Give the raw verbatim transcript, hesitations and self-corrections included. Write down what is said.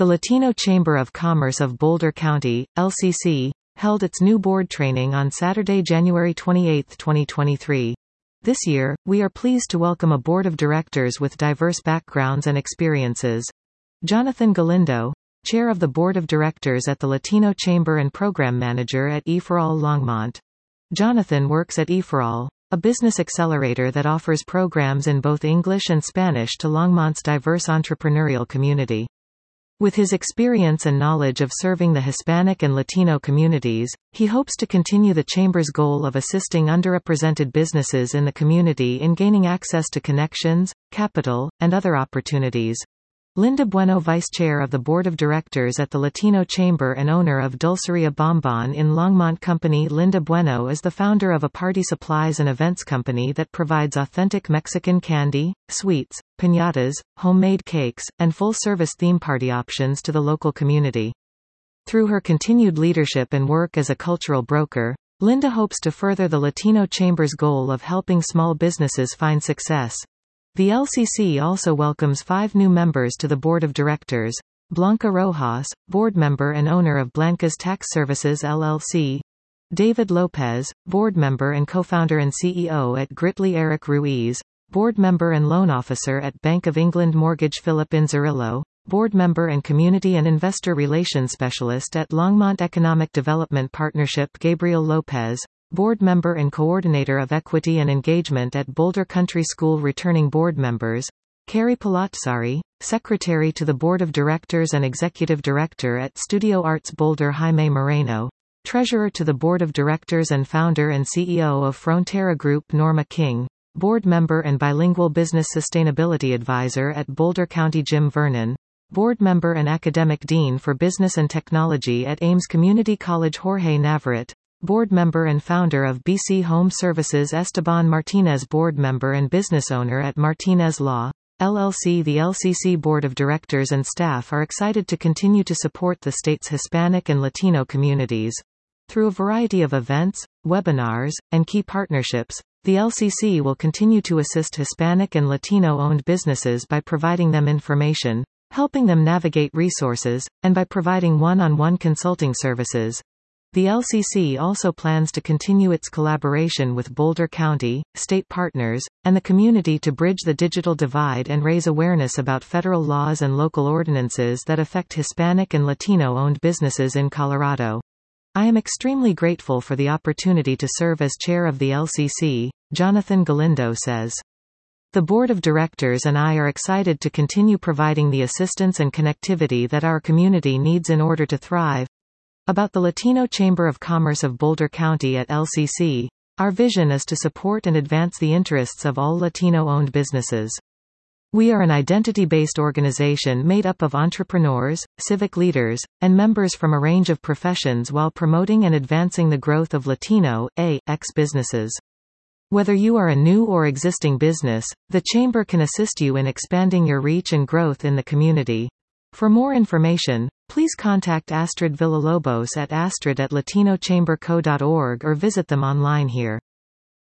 The Latino Chamber of Commerce of Boulder County, L C C, held its new board training on Saturday, January twenty-eighth, twenty twenty-three. This year, we are pleased to welcome a board of directors with diverse backgrounds and experiences. Jonathan Galindo, Chair of the Board of Directors at the Latino Chamber and Program Manager at E four All Longmont. Jonathan works at E four All, a business accelerator that offers programs in both English and Spanish to Longmont's diverse entrepreneurial community. With his experience and knowledge of serving the Hispanic and Latino communities, he hopes to continue the Chamber's goal of assisting underrepresented businesses in the community in gaining access to connections, capital, and other opportunities. Linda Bueno, Vice Chair of the Board of Directors at the Latino Chamber and owner of Dulceria Bonbon in Longmont Company. Linda Bueno is the founder of a party supplies and events company that provides authentic Mexican candy, sweets, piñatas, homemade cakes, and full-service theme party options to the local community. Through her continued leadership and work as a cultural broker, Linda hopes to further the Latino Chamber's goal of helping small businesses find success. The L C C also welcomes five new members to the Board of Directors: Blanca Rojas, board member and owner of Blanca's Tax Services L L C; David Lopez, board member and co-founder and C E O at Gritly; Eric Ruiz, board member and loan officer at Bank of England Mortgage; Philip Inzerillo, board member and community and investor relations specialist at Longmont Economic Development Partnership; Gabriel Lopez, board member and coordinator of equity and engagement at Boulder Country School. Returning board members: Carrie Palatsari, secretary to the Board of Directors and executive director at Studio Arts Boulder; Jaime Moreno, treasurer to the Board of Directors and founder and C E O of Frontera Group; Norma King, board member and bilingual business sustainability advisor at Boulder County; Jim Vernon, board member and academic dean for business and technology at Ames Community College; Jorge Navarrete, board member and founder of B C Home Services; Esteban Martinez, board member and business owner at Martinez Law, L L C. The L C C Board of Directors and staff are excited to continue to support the state's Hispanic and Latino communities. Through a variety of events, webinars, and key partnerships, the L C C will continue to assist Hispanic and Latino-owned businesses by providing them information, helping them navigate resources, and by providing one-on-one consulting services. The L C C also plans to continue its collaboration with Boulder County, state partners, and the community to bridge the digital divide and raise awareness about federal laws and local ordinances that affect Hispanic and Latino-owned businesses in Colorado. I am extremely grateful for the opportunity to serve as chair of the L C C, Jonathan Galindo says. The board of directors and I are excited to continue providing the assistance and connectivity that our community needs in order to thrive. About the Latino Chamber of Commerce of Boulder County at L C C, our vision is to support and advance the interests of all Latino-owned businesses. We are an identity-based organization made up of entrepreneurs, civic leaders, and members from a range of professions while promoting and advancing the growth of Latino A X businesses. Whether you are a new or existing business, the Chamber can assist you in expanding your reach and growth in the community. For more information, please contact Astrid Villalobos at astrid at latinochamberco dot org or visit them online here.